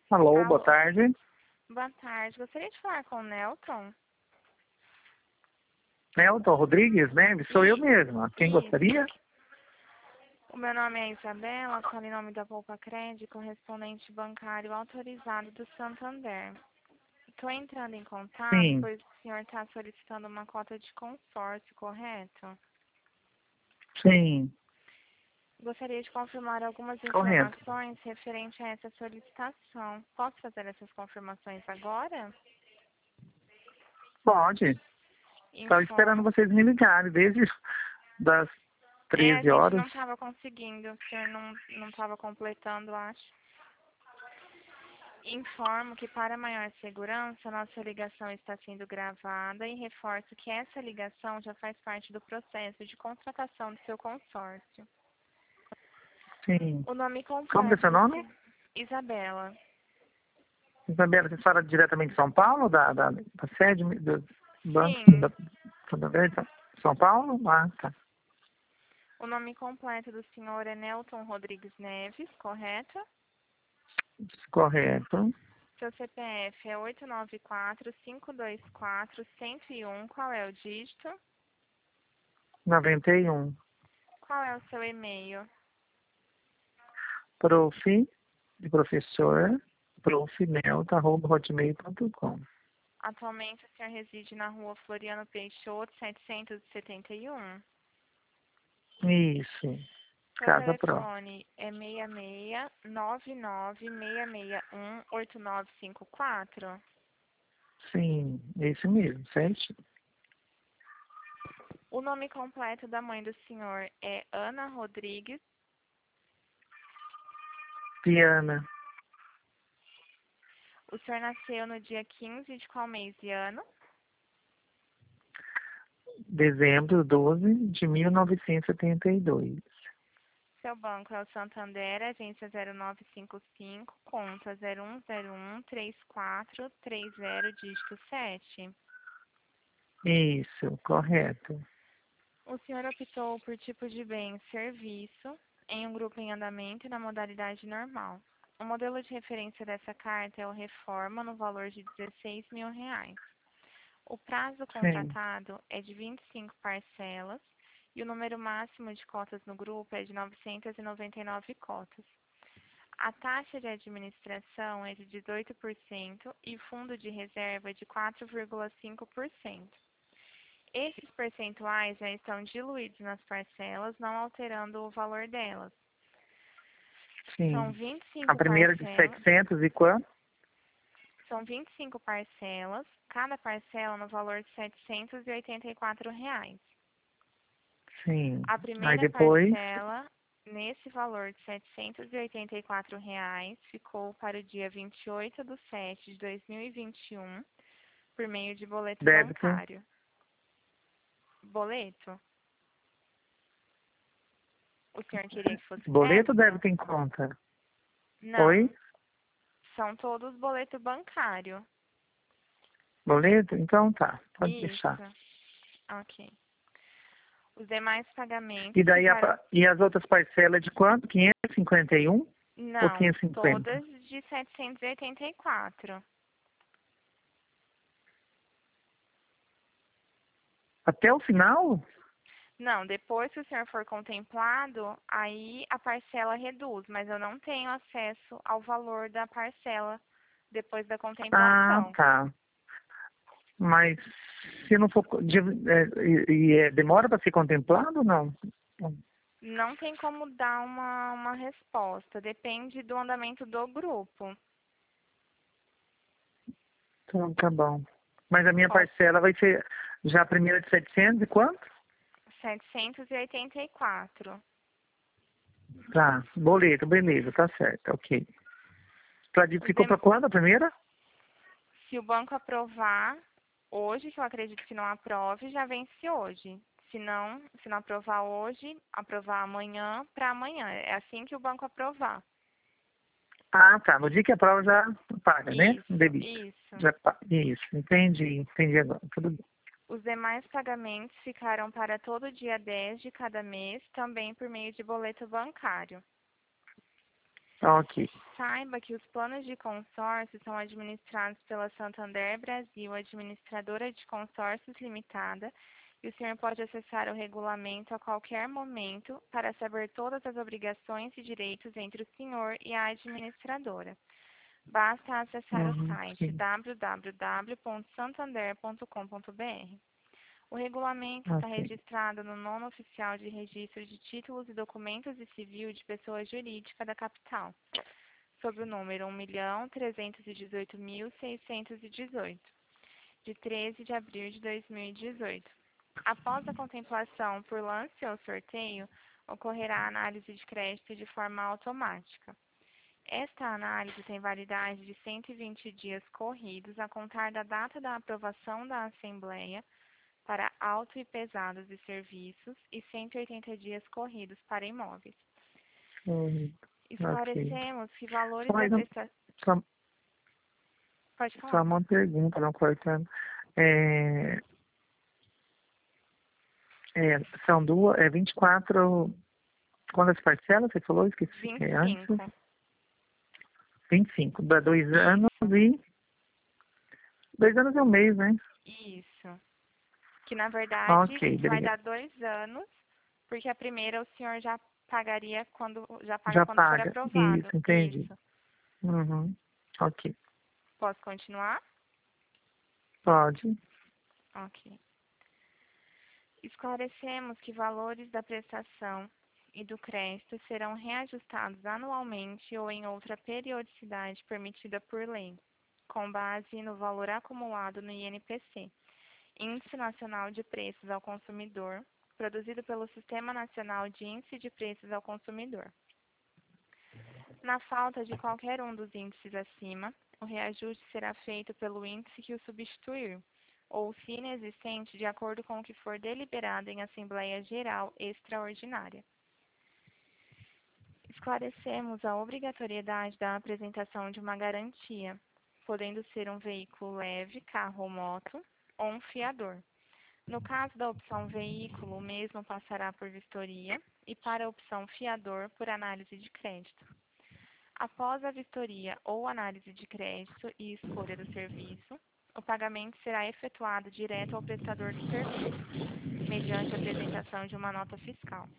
Alô, boa Alô, tarde. boa tarde. Gostaria de falar com o Nelton. Nelton Rodrigues, né? Sou eu E, mesma. Quem isso. gostaria? O meu nome é Isabela, falo em nome da Poupa Crédito, correspondente bancário autorizado do Santander. Estou entrando em contato, Sim, pois o senhor está solicitando uma cota de consórcio, correto? sim, Gostaria de confirmar algumas correto. informações referente a essa solicitação. Posso fazer essas confirmações agora? Pode. Estava esperando Informo. vocês me ligarem desde das A 13 gente horas. não estava conseguindo, o senhor não estava completando, acho. Informo que, para maior segurança, nossa ligação está sendo gravada e reforço que essa ligação já faz parte do processo de contratação do seu consórcio. Sim. O nome Como que é completo seu do nome? senhor... Isabela. Isabela, você fala diretamente de São Paulo, da sede do Banco Sim. da Santander de São Paulo? Ah, tá. O nome completo do senhor é Nelton Rodrigues Neves, correto? Correto. Seu CPF é 894-524-101. Qual é o dígito? 91. Qual é o seu e-mail? Prof. de professor, profnelta@hotmail.com. Atualmente o senhor reside na rua Floriano Peixoto, 771. Isso. Seu Casa Pro. telefone é 66-99-661-8954. Sim, esse mesmo, certo? O nome completo da mãe do senhor é Ana Rodrigues. Piana, O senhor nasceu no dia 15 de qual mês e ano? dezembro 12 de 1972. Seu banco é o Santander, agência 0955, conta 01013430, dígito 7. Isso, correto. O senhor optou por tipo de bem serviço em um grupo em andamento e na modalidade normal. O modelo de referência dessa carta é o Reforma, no valor de R$ 16.000. O prazo Sim, contratado é de 25 parcelas e o número máximo de cotas no grupo é de 999 cotas. A taxa de administração é de 18% e fundo de reserva é de 4,5%. Esses percentuais já estão diluídos nas parcelas, não alterando o valor delas. São sim. A 25 primeira de parcelas, 700 e quanto? são 25 parcelas, cada parcela no valor de R$ 784. Sim. A Aí primeira depois, parcela, nesse valor de R$ 784, ficou para o dia 28/7/2021, por meio de boleto débito. bancário. Boleto? O senhor queria que fosse Boleto ou débito? débito em conta? Oi? Não, são todos boleto bancário. Boleto? Então tá, pode deixar. Isso, ok. Os demais E pagamentos daí ficaram... e as outras parcelas de quanto? 551 ou Não, 550? todas de 784. Até o final? Não, depois que o senhor for contemplado, aí a parcela reduz, mas eu não tenho acesso ao valor da parcela depois da Ah, contemplação. tá. Mas se não for. Demora para ser contemplado ou não? Não tem como dar uma resposta, depende do andamento do grupo. Então tá bom. Mas a minha Posso parcela vai ser já a primeira de 700 e quanto? 784. Tá, boleto, beleza, tá certo, ok. Os Ficou para dem- quando a primeira? Se o banco aprovar hoje, que eu acredito que não aprove, já vence hoje. Se não aprovar hoje, aprovar amanhã para amanhã. É assim que o banco aprovar. Ah, tá. No dia que a prova já paga, né? Isso, Debita. isso. Isso, entendi agora. Tudo bem. Os demais pagamentos ficaram para todo dia 10 de cada mês, também por meio de boleto bancário. Ok. Saiba que os planos de consórcio são administrados pela Santander Brasil, administradora de consórcios limitada, e o senhor pode acessar o regulamento a qualquer momento para saber todas as obrigações e direitos entre o senhor e a administradora. Basta acessar o site Sim. www.santander.com.br. O regulamento está Ok. registrado no Nono Oficial de Registro de Títulos e Documentos e Civil de Pessoa Jurídica da capital, sob o número 1.318.618, de 13 de abril de 2018. Após a contemplação por lance ou sorteio, ocorrerá a análise de crédito de forma automática. Esta análise tem validade de 120 dias corridos a contar da data da aprovação da Assembleia para auto e pesados e serviços e 180 dias corridos para imóveis. Ok. Esclarecemos que valores Só, da prestação... só, Pode só falar. uma pergunta, não cortando. São 24. Quantas parcelas você falou? Esqueci. 25. 25. Dá 2 anos e... 2 anos e um mês, né? Isso. Que, na verdade, Ok, vai obrigado. dar 2 anos, porque a primeira o senhor já pagaria quando Já quando for paga. aprovado. Isso, entendi. Isso. Uhum. Ok. Posso continuar? Pode. Ok. Esclarecemos que valores da prestação e do crédito serão reajustados anualmente ou em outra periodicidade permitida por lei, com base no valor acumulado no INPC, Índice Nacional de Preços ao Consumidor, produzido pelo Sistema Nacional de Índice de Preços ao Consumidor. Na falta de qualquer um dos índices acima, o reajuste será feito pelo índice que o substituir, ou, se inexistente, de acordo com o que for deliberado em Assembleia Geral Extraordinária. Esclarecemos a obrigatoriedade da apresentação de uma garantia, podendo ser um veículo leve, carro ou moto, ou um fiador. No caso da opção veículo, o mesmo passará por vistoria e para a opção fiador, por análise de crédito. Após a vistoria ou análise de crédito e escolha do serviço, o pagamento será efetuado direto ao prestador do serviço, mediante a apresentação de uma nota fiscal.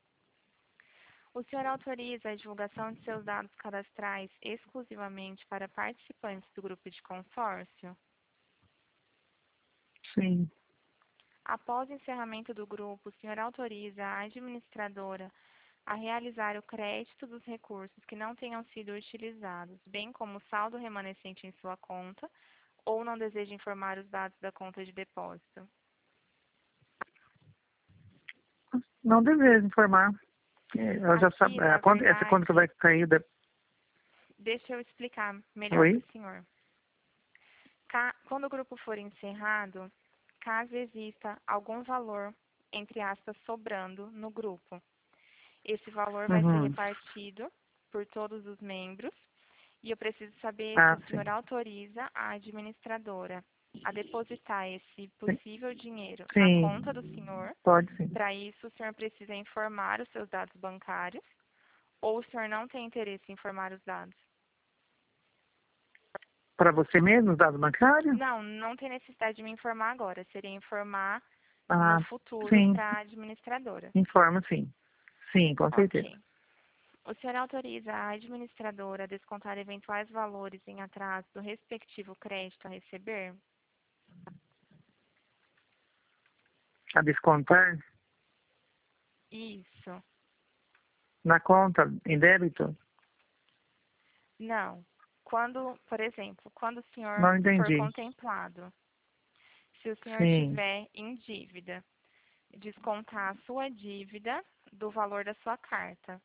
O senhor autoriza a divulgação de seus dados cadastrais exclusivamente para participantes do grupo de consórcio? Sim. Após o encerramento do grupo, o senhor autoriza a administradora a realizar o crédito dos recursos que não tenham sido utilizados, bem como o saldo remanescente em sua conta, ou não deseja informar os dados da conta de depósito? Não deveria informar. Eu já Aqui, sabe. na Essa conta que verdade, vai cair. deixa eu explicar melhor Oi? para o senhor. Quando o grupo for encerrado, caso exista algum valor, entre aspas, sobrando no grupo, esse valor vai ser Uhum. repartido por todos os membros e eu preciso saber se o senhor Sim. autoriza a administradora a depositar esse possível dinheiro na Sim. conta do senhor. Pode sim. Para isso, o senhor precisa informar os seus dados bancários ou o senhor não tem interesse em informar os dados? Para você mesmo, os dados bancários? Não, não tem necessidade de me informar agora. Seria informar no Ah, futuro sim. para a administradora. Informa, sim. Sim, com certeza. Ok. O senhor autoriza a administradora a descontar eventuais valores em atraso do respectivo crédito a receber? A descontar Isso. na conta, em débito? Não. Quando, por exemplo, quando o senhor Não for entendi. contemplado, se o senhor Sim. tiver em dívida, descontar a sua dívida do valor da sua carta.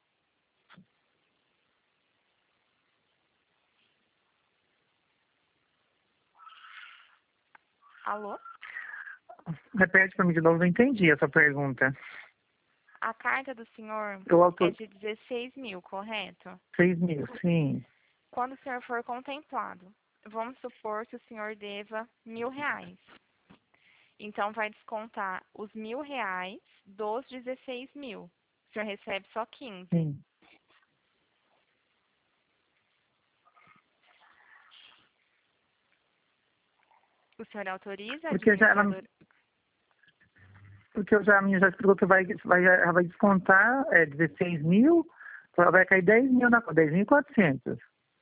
Alô? Repete para mim de novo, não entendi essa pergunta. A carta do senhor Eu é autor... de 16 mil, correto? 6.000, sim. Quando o senhor for contemplado, vamos supor que o senhor deva R$ 1.000. Então, vai descontar os R$ 1.000 dos 16 mil. O senhor recebe só 15. Sim. O senhor autoriza a Porque já ela, administradora? porque a minha já explicou que ela vai descontar 16 mil, vai cair 10 mil 10.400.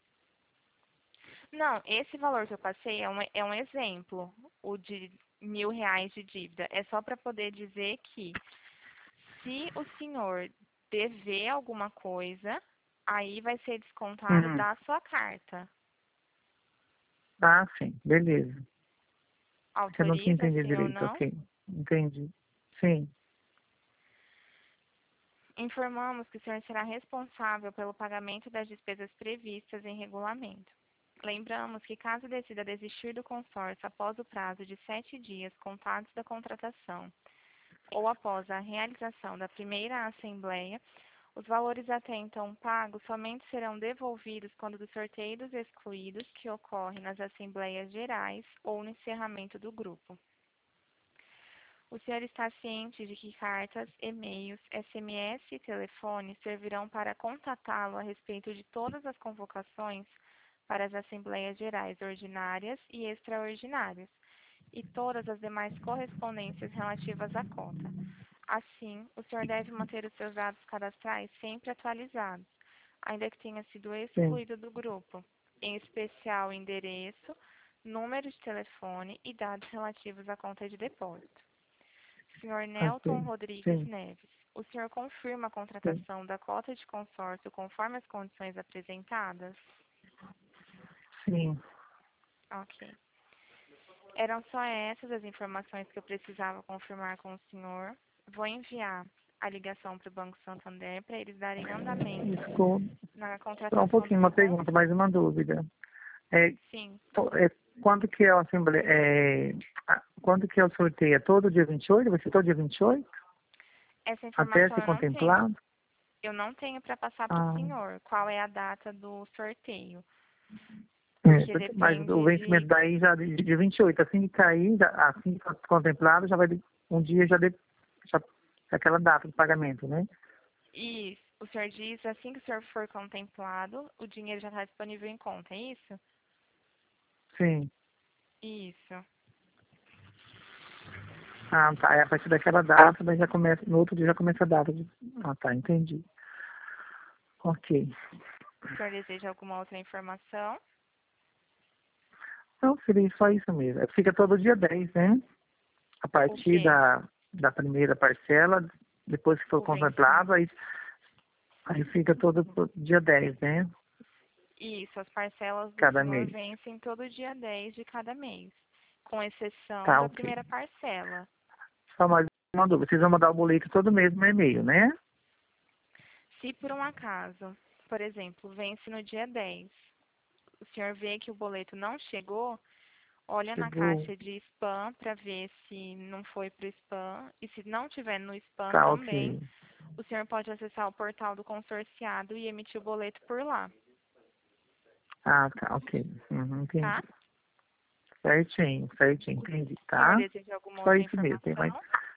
Não, esse valor que eu passei é um exemplo, o de R$ 1.000 de dívida. É só para poder dizer que se o senhor dever alguma coisa, aí vai ser descontado da sua carta. Ah, sim, beleza. Eu não tinha Autoriza, entendido sim ou direito, não? ok. Entendi. Sim, Informamos que o senhor será responsável pelo pagamento das despesas previstas em regulamento. Lembramos que, caso decida desistir do consórcio após o prazo de 7 dias contados da contratação ou após a realização da primeira assembleia, os valores até então pagos somente serão devolvidos quando dos sorteios excluídos que ocorrem nas assembleias gerais ou no encerramento do grupo. O senhor está ciente de que cartas, e-mails, SMS e telefone servirão para contatá-lo a respeito de todas as convocações para as Assembleias Gerais ordinárias e extraordinárias e todas as demais correspondências relativas à cota. Assim, o senhor deve manter os seus dados cadastrais sempre atualizados, ainda que tenha sido sim, excluído do grupo, em especial o endereço, número de telefone e dados relativos à conta de depósito. Senhor Nelton ok. Rodrigues Sim, Neves, o senhor confirma a sim, contratação da cota de consórcio conforme as condições apresentadas? sim. Ok. Eram só essas as informações que eu precisava confirmar com o senhor. Vou enviar a ligação para o Banco Santander para eles darem andamento Desculpa. na Só um contratação do pouquinho, uma seu pergunta, consórcio. mais uma dúvida. É, Sim. quando que é o assembleia? Quando que é o sorteio? É todo dia 28? Vai ser todo dia 28? Essa Até informação ser eu não tenho. contemplado? Eu não tenho para passar para o Ah, senhor qual é a data do sorteio, é, porque mas o depende vencimento de. daí já de 28, assim que cair, assim que for contemplado, já vai um dia já aquela data de pagamento, né? E o senhor diz, assim que o senhor for contemplado, o dinheiro já está disponível em conta, é isso? Sim. Isso. Ah, tá. É a partir daquela data, daí já começa, no outro dia já começa a data de. Ah, tá, entendi. Ok. O senhor deseja alguma outra informação? Então, seria só isso mesmo. Fica todo dia 10, né? A O partir quê? da primeira parcela, depois que for O vencimento. contemplado, aí fica todo dia 10, né? Isso, as parcelas do Cada senhor mês. vencem todo dia 10 de cada mês, com exceção Tá, da ok. primeira parcela. Só mais uma dúvida. Vocês vão mandar o boleto todo mês no e-mail, né? Se por um acaso, por exemplo, vence no dia 10, o senhor vê que o boleto não chegou, olha na Chegou. caixa de spam para ver se não foi para o spam. E se não tiver no spam Tá, também, ok. o senhor pode acessar o portal do consorciado e emitir o boleto por lá, Ah, tá, ok. Uhum, tá? entendi. Certinho, certinho, entendi, O senhor tá? deseja alguma Só outra isso mesmo. informação?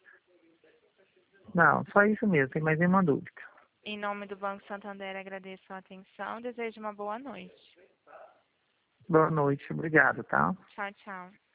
Não, só isso mesmo, tem mais nenhuma dúvida. Em nome do Banco Santander, agradeço a atenção. Desejo uma boa noite. Boa noite, obrigado, tá? Tchau, tchau.